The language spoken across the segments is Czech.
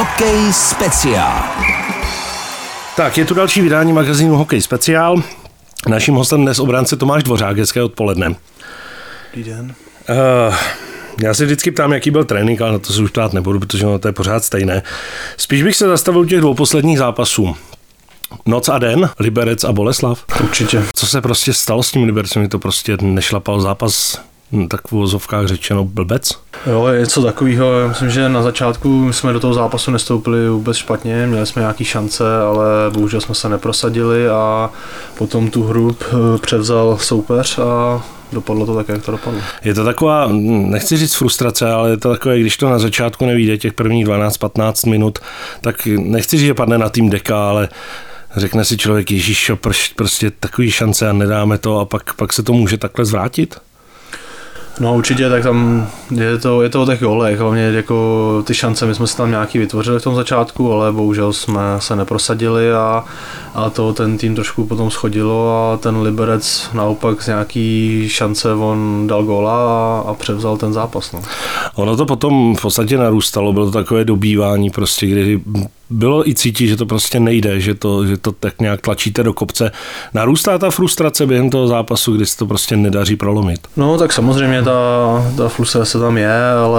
Hokej speciál. Tak, je tu další vydání magazínu Hokej speciál. Naším hostem dnes obránce Tomáš Dvořák. Hezké odpoledne. Dobrý den. Já se vždycky ptám, jaký byl trénink, ale na to se už ptát nebudu, protože to je pořád stejné. Spíš bych se zastavil u těch dvou posledních zápasů. Noc a den, Liberec a Boleslav. Určitě. Co se prostě stalo s tím Libercem? Je to prostě nešlapal zápas, tak v uvozovkách řečeno blbec? Jo, je něco takového. Já myslím, že na začátku jsme do toho zápasu nestoupili vůbec špatně, měli jsme nějaké šance, ale bohužel jsme se neprosadili a potom tu hru převzal soupeř a dopadlo to tak, jak to dopadlo. Je to taková, nechci říct frustrace, ale je to takové, když to na začátku nevíde těch prvních 12-15 minut, tak nechci říct, že padne na tým deka, ale řekne si člověk, ježíš, prostě takový šance a nedáme to a pak se to může takhle zvrátit? No určitě, tak tam je to o těch gólech, hlavně jako ty šance, my jsme si tam nějaký vytvořili v tom začátku, ale bohužel jsme se neprosadili a to ten tým trošku potom schodilo a ten Liberec naopak z nějaký šance on dal góla a převzal ten zápas. No. Ono to potom v podstatě narůstalo, bylo to takové dobývání prostě, kdy bylo i cítit, že to prostě nejde, že to tak nějak tlačíte do kopce. Narůstá ta frustrace během toho zápasu, kdy se to prostě nedaří prolomit? No tak samozřejmě ta frustrace tam je,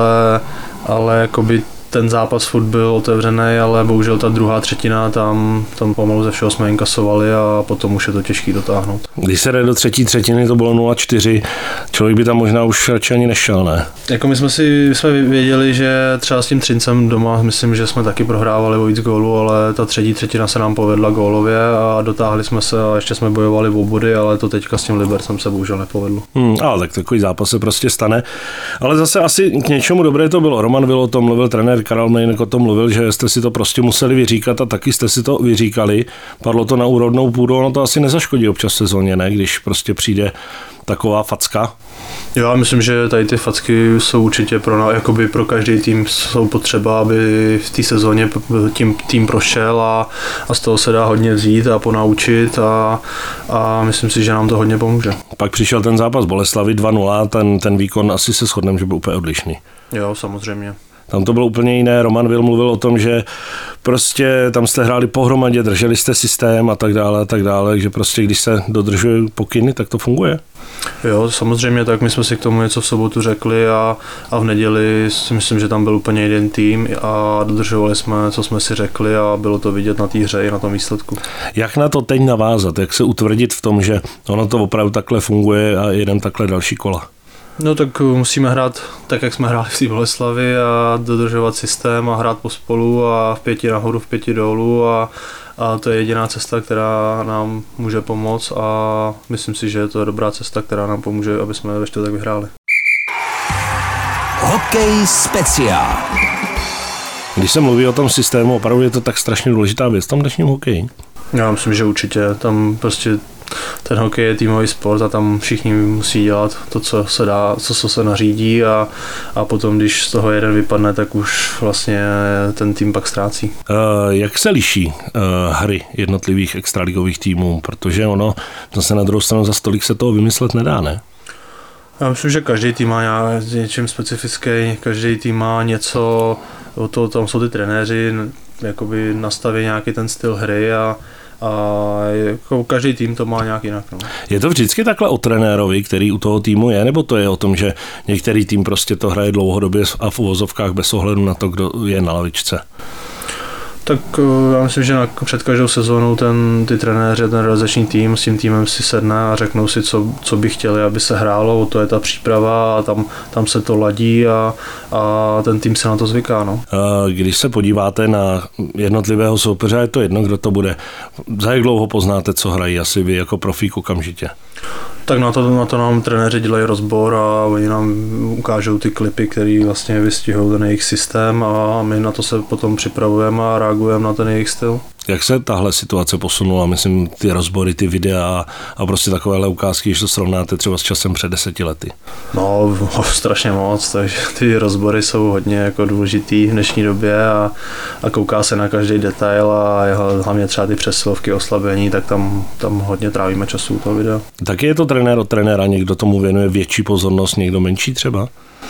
ale jakoby ten zápas furt byl otevřený, ale bohužel ta druhá třetina tam pomalu ze všeho jsme inkasovali a potom už je to těžký dotáhnout. Když se jde do třetí třetiny, to bylo 0-4, člověk by tam možná už radši ani nešel, ne? Jako my jsme věděli, že třeba s tím Třincem doma, myslím, že jsme taky prohrávali o víc gólů, ale ta třetí třetina se nám povedla gólově a dotáhli jsme se a ještě jsme bojovali o body, ale to teďka s tím Libercem se bohužel nepovedlo. Ale tak takový zápas se prostě stane. Ale zase asi k něčemu dobré to bylo. Roman Vil o tom mluvil, trenér Karel Mlejnek o tom mluvil, že jste si to prostě museli vyříkat a taky jste si to vyříkali. Padlo to na úrodnou půdu, ono to asi nezaškodí občas sezóně, ne? Když prostě přijde taková facka. Jo, já myslím, že tady ty facky jsou určitě pro každý tým jsou potřeba, aby v té sezóně tým prošel a z toho se dá hodně vzít a ponaučit a myslím si, že nám to hodně pomůže. Pak přišel ten zápas Boleslavy 2-0, ten výkon asi se shodneme, že byl úplně odlišný. Jo, samozřejmě. Tam to bylo úplně jiné. Roman Vil mluvil o tom, že prostě tam jste hráli pohromadě, drželi jste systém a tak dále, že prostě když se dodržují pokyny, tak to funguje. Jo, samozřejmě, tak my jsme si k tomu něco v sobotu řekli a v neděli si myslím, že tam byl úplně jeden tým a dodržovali jsme, co jsme si řekli a bylo to vidět na té hře i na tom výsledku. Jak na to teď navázat? Jak se utvrdit v tom, že ono to opravdu takhle funguje a jedem takhle další kola? No tak musíme hrát tak, jak jsme hráli v té Boleslavi a dodržovat systém a hrát pospolu a v 5 nahoru, v 5 dolů a to je jediná cesta, která nám může pomoct a myslím si, že je to dobrá cesta, která nám pomůže, aby jsme ve čtvrtek vyhráli. Hokej speciál. Když se mluví o tom systému, opravdu je to tak strašně důležitá věc v tom dnešním hokeji? Já myslím, že určitě. Tam prostě ten hokej je týmový sport a tam všichni musí dělat to, co se dá, co se nařídí a potom, když z toho jeden vypadne, tak už vlastně ten tým pak ztrácí. Jak se liší hry jednotlivých extraligových týmů? Protože ono zase na druhou stranu za stolik se toho vymyslet nedá, ne? Já myslím, že každý tým má něčím specifický, každý tým má něco, tam jsou ty trenéři, jakoby nastaví nějaký ten styl hry a jako každý tým to má nějak jinak. No. Je to vždycky takhle o trenérovi, který u toho týmu je, nebo to je o tom, že některý tým prostě to hraje dlouhodobě a v uvozovkách bez ohledu na to, kdo je na lavičce? Tak já myslím, že před každou sezónou ty trenéři, ten realizační tým s tím týmem si sedne a řeknou si, co by chtěli, aby se hrálo, to je ta příprava a tam se to ladí a ten tým se na to zvyká. No. Když se podíváte na jednotlivého soupeře, je to jedno, kdo to bude. Za jak dlouho poznáte, co hrají asi vy jako profík okamžitě? Tak na to nám trenéři dělají rozbor a oni nám ukážou ty klipy, které vlastně vystihou ten jejich systém a my na to se potom připravujeme a reagujeme na ten jejich styl. Jak se tahle situace posunula? Myslím, ty rozbory, ty videa a prostě takovéhle ukázky, když to srovnáte třeba s časem před 10 lety. No, strašně moc, takže ty rozbory jsou hodně jako důležitý v dnešní době a kouká se na každý detail a hlavně třeba ty přesilovky, oslabení, tak tam hodně trávíme času u toho videa. Taky je to trenér od trenéra, někdo tomu věnuje větší pozornost, někdo menší třeba?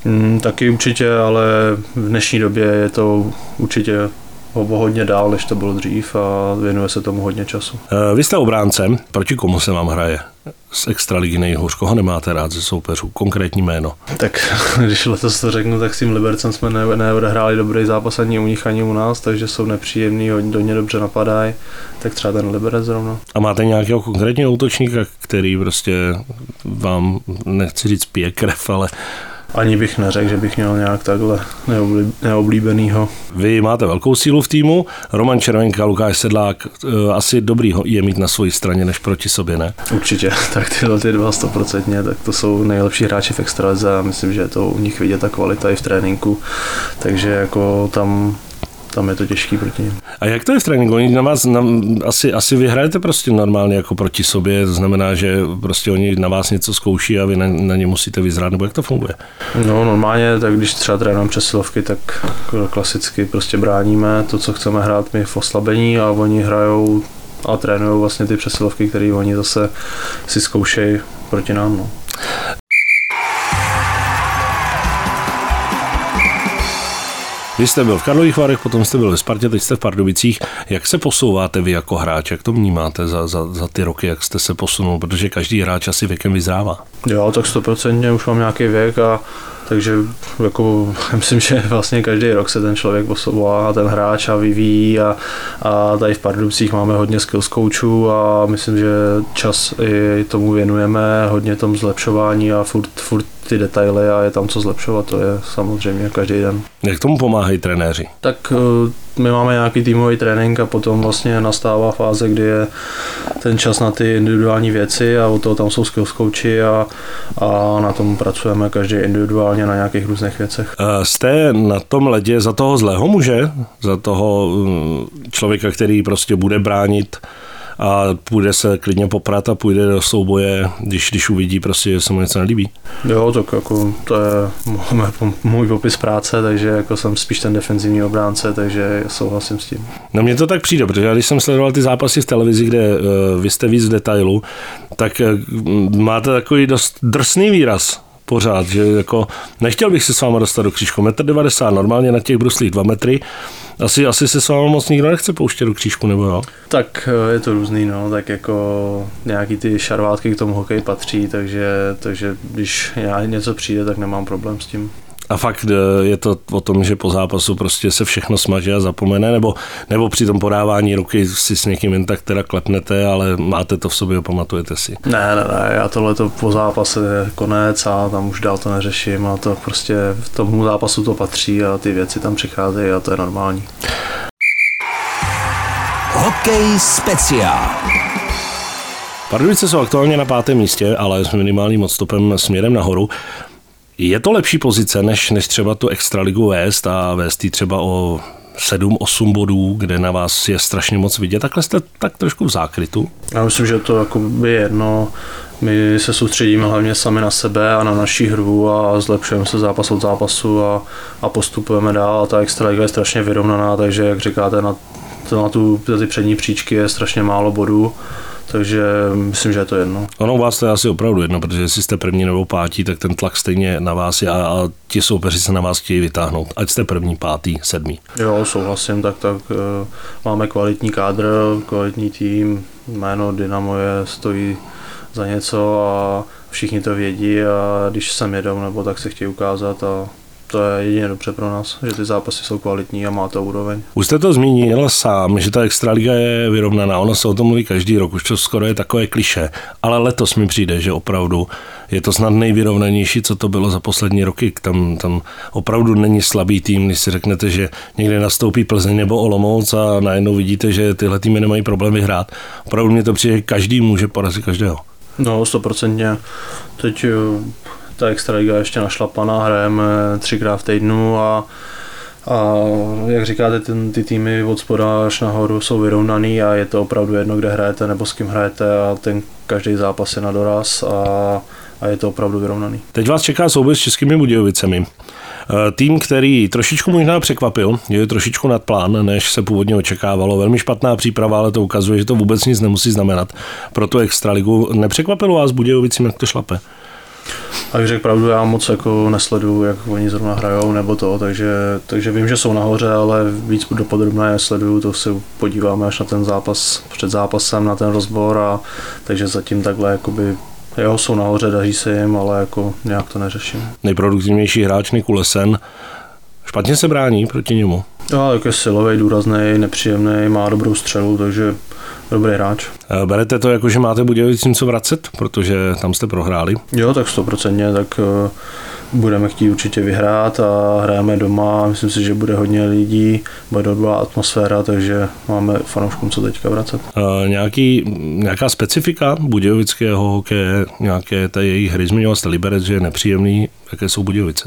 Taky určitě, ale v dnešní době je to určitě hodně dál, než to bylo dřív a věnuje se tomu hodně času. Vy jste obráncem, proti komu se vám hraje? Z extraligy nejhůř, koho nemáte rád ze soupeřů? Konkrétní jméno. Tak když letos to řeknu, tak s tím Libercem jsme neodehráli dobrý zápas ani u nich, ani u nás, takže jsou nepříjemný, hodně dobře napadají, tak třeba ten Liberec zrovna. A máte nějakého konkrétního útočníka, který prostě vám, nechci říct pije krev, ale ani bych neřekl, že bych měl nějak takhle neoblíbenýho. Vy máte velkou sílu v týmu, Roman Červenka, Lukáš Sedlák, asi dobrý je mít na své straně než proti sobě, ne? Určitě, tak tyhle ty dva 100%, tak to jsou nejlepší hráči v extralize a myslím, že je to u nich vidět ta kvalita i v tréninku, takže jako tam je to těžký proti nim. A jak to je v tréninku? Oni na vás asi vyhrajete prostě normálně jako proti sobě, to znamená, že prostě oni na vás něco zkouší a vy na ně musíte vyzrát, nebo jak to funguje? No normálně, tak když třeba trénujeme přesilovky, tak klasicky prostě bráníme to, co chceme hrát my v oslabení a oni hrajou a trénují vlastně ty přesilovky, které oni zase si zkoušejí proti nám. No. Vy jste byl v Karlových Varech, potom jste byl ve Spartě, teď jste v Pardubicích. Jak se posouváte vy jako hráč? Jak to vnímáte za ty roky, jak jste se posunul? Protože každý hráč asi věkem vyzrává. Jo, tak 100% už mám nějaký věk a takže jako myslím, že vlastně každý rok se ten člověk posouvá, ten hráč a vyvíjí a tady v Pardubicích máme hodně skills coachů a myslím, že čas i tomu věnujeme, hodně tomu zlepšování a furt ty detaily a je tam co zlepšovat, to je samozřejmě každý den. Jak tomu pomáhají trenéři? Tak my máme nějaký týmový trénink a potom vlastně nastává fáze, kdy je ten čas na ty individuální věci a od toho tam jsou skills coachi a na tom pracujeme každý individuálně na nějakých různých věcech. Jste na tom ledě za toho zlého muže? Za toho člověka, který prostě bude bránit a půjde se klidně poprat a půjde do souboje, když uvidí prostě, že se mu něco nelíbí? Jo, tak jako to je můj popis práce, takže jako jsem spíš ten defenzivní obránce, takže souhlasím s tím. No mně to tak přijde, protože když jsem sledoval ty zápasy v televizi, kde vy jste víc v detailu, tak máte takový dost drsný výraz pořád, že jako nechtěl bych se s váma dostat do křížku. 1,90 m, normálně na těch bruslích 2 metry. Asi se s váma moc nikdo nechce pouštět do křížku, nebo jo? Tak je to různý, no, tak jako nějaký ty šarvátky k tomu hokeji patří, takže když něco přijde, tak nemám problém s tím. A fakt je to o tom, že po zápasu prostě se všechno smaže a zapomene, nebo při tom podávání ruky si s někým jen tak teda klepnete, ale máte to v sobě, pamatujete si? Ne, já tohleto po zápase je konec a tam už dál to neřeším a to prostě v tomu zápasu to patří a ty věci tam přicházejí a to je normální. Hokej speciál. Pardubice jsou aktuálně na 5. místě, ale s minimálním odstupem směrem nahoru. Je to lepší pozice, než třeba tu extraligu vést a vést ji třeba o 7-8 bodů, kde na vás je strašně moc vidět? Takhle jste tak trošku v zákrytu? Já myslím, že to je jedno. My se soustředíme hlavně sami na sebe a na naší hru a zlepšujeme se zápas od zápasu a postupujeme dál. A ta extraliga je strašně vyrovnaná, takže jak říkáte, na ty přední příčky je strašně málo bodů. Takže myslím, že je to jedno. Ono u vás to je asi opravdu jedno, protože jestli jste první nebo pátí, tak ten tlak stejně na vás je a ti soupeři se na vás chtějí vytáhnout. Ať jste první, pátý, 7. Jo, souhlasím, tak máme kvalitní kádr, kvalitní tým, jméno Dynamo stojí za něco a všichni to vědí a když sem jedou nebo tak se chtějí ukázat a to je jedině dobře pro nás, že ty zápasy jsou kvalitní a má to úroveň. Už jste to zmínil sám, že ta extraliga je vyrovnaná, ono se o tom mluví každý rok, už to skoro je takové klišé, ale letos mi přijde, že opravdu je to snad nejvyrovnanější, co to bylo za poslední roky. Tam opravdu není slabý tým, když si řeknete, že někde nastoupí Plzeň nebo Olomouc a najednou vidíte, že tyhle týmy nemají problém vyhrát. Opravdu mě to přijde, že každý může porazit každého. No, 100%. Teď ta extraliga ještě našlapaná, hrajeme 3krát v týdnu a jak říkáte, ty týmy od spoda až nahoru jsou vyrovnaný a je to opravdu jedno, kde hrajete nebo s kým hrajete a ten každý zápas je na doraz a je to opravdu vyrovnaný. Teď vás čeká souboj s Českými Budějovicemi. Tým, který trošičku možná překvapil, je trošičku nad plán, než se původně očekávalo. Velmi špatná příprava, ale to ukazuje, že to vůbec nic nemusí znamenat. Pro tu extraligu nepřekvapilo vás Budějovicím, jak to šlape? A řekl pravdu, já moc jako nesleduju, jak oni zrovna hrajou nebo to, takže vím, že jsou nahoře, ale víc dopodrobná je sleduju, to se podíváme až na ten zápas, před zápasem, na ten rozbor takže zatím takhle jakoby jo, jsou nahoře, daří se jim, ale jako nějak to neřeším. Nejproduktivnější hráč Nikulesen špatně se brání proti němu. Jo, tak je silový, důrazný, nepříjemný, má dobrou střelu, takže dobrý hráč. Berete to jako, že máte Budějovicím co vracet, protože tam jste prohráli? Jo, tak 100%, tak budeme chtít určitě vyhrát a hrajeme doma. Myslím si, že bude hodně lidí, bude dobrá atmosféra, takže máme fanouškům co teďka vracet. Nějaká specifika budějovického hokeje, nějaké té jejich hry, zmiňoval jste Liberec, že je nepříjemný, jaké jsou Budějovice?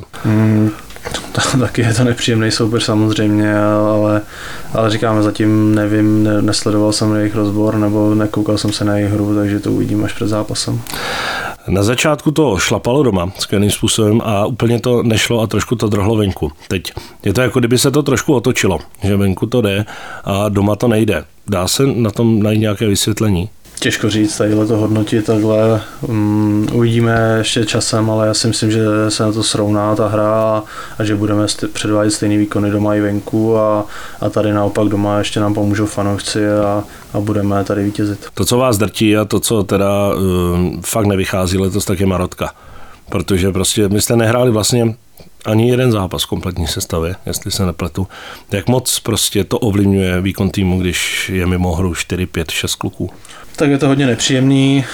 Taky je to nepříjemný soupeř samozřejmě, ale říkáme, zatím nevím, nesledoval jsem jejich rozbor nebo nekoukal jsem se na jejich hru, takže to uvidím až před zápasem. Na začátku to šlapalo doma skvělým způsobem a úplně to nešlo a trošku to drhlo venku. Teď je to jako kdyby se to trošku otočilo, že venku to jde a doma to nejde. Dá se na tom najít nějaké vysvětlení? Těžko říct, tadyhle to hodnotit takhle. Uvidíme ještě časem, ale já si myslím, že se na to srovná ta hra a že budeme předvádět stejný výkony doma i venku a tady naopak doma ještě nám pomůžou fanoušci a budeme tady vítězit. To, co vás drtí a to, co teda fakt nevychází letos, tak je marotka. Protože prostě my jste nehráli vlastně ani jeden zápas v kompletní sestavě, jestli se nepletu. Jak moc prostě to ovlivňuje výkon týmu, když je mimo hru 4, 5, 6 kluků? Tak je to hodně nepříjemný,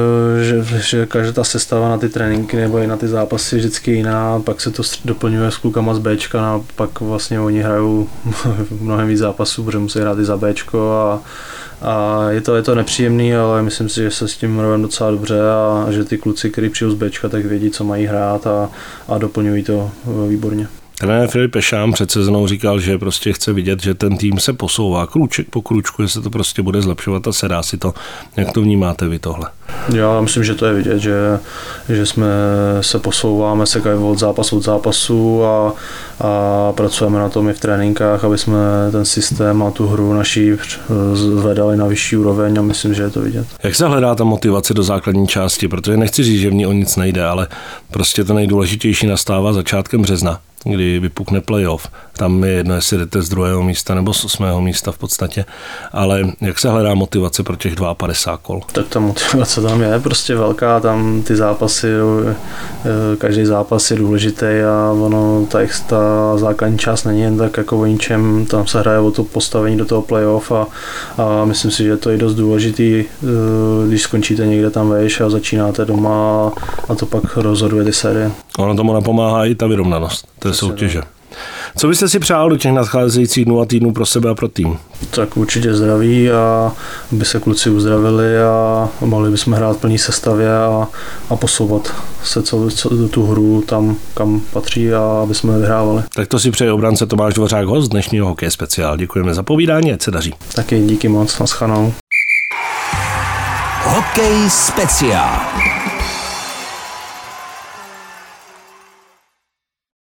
že každá ta sestava na ty tréninky nebo i na ty zápasy je vždycky jiná, pak se to doplňuje s klukama z Bčka a pak vlastně oni hrajou mnohem víc zápasů, protože musí hrát i za Bčko a je to nepříjemný, ale myslím si, že se s tím rovem docela dobře a že ty kluci, kteří přijdou z Bčka, tak vědí, co mají hrát a doplňují to výborně. Trenér Filip Pešám před sezónou říkal, že prostě chce vidět, že ten tým se posouvá krůček po krůčku, že se to prostě bude zlepšovat a sedá si to. Jak to vnímáte vy tohle? Já myslím, že to je vidět, že jsme se posouváme se od zápasu a pracujeme na tom i v tréninkách, aby jsme ten systém a tu hru naší zvedali na vyšší úroveň a myslím, že je to vidět. Jak se hledá ta motivace do základní části? Protože nechci říct, že v ní o nic nejde, ale prostě to nejdůležitější nastává začátkem března, kdy vypukne playoff. Tam je jedno, jestli jdete z 2. místa nebo z 8. místa v podstatě. Ale jak se hledá motivace pro těch 52 kol? Tak ta motivace tam je prostě velká, tam ty zápasy, každý zápas je důležitý a ono, ta základní část není jen tak jako o ničem, tam se hraje o to postavení do toho playoff a myslím si, že to je dost důležitý, když skončíte někde tam vejš a začínáte doma a to pak rozhoduje ty série. Ono tomu napomáhá i ta vyrovnanost té soutěže. Co byste si přál do těch nadcházejících dnů a týdnů pro sebe a pro tým? Tak určitě zdraví a aby se kluci uzdravili a mohli bychom hrát plný sestavě a posouvat se tu hru tam, kam patří a aby jsme vyhrávali. Tak to si přeje obránce Tomáš Dvořák, host dnešního Hokej speciál. Děkujeme za povídání, ať se daří. Taky díky moc, naschledanou. Hokej speciál.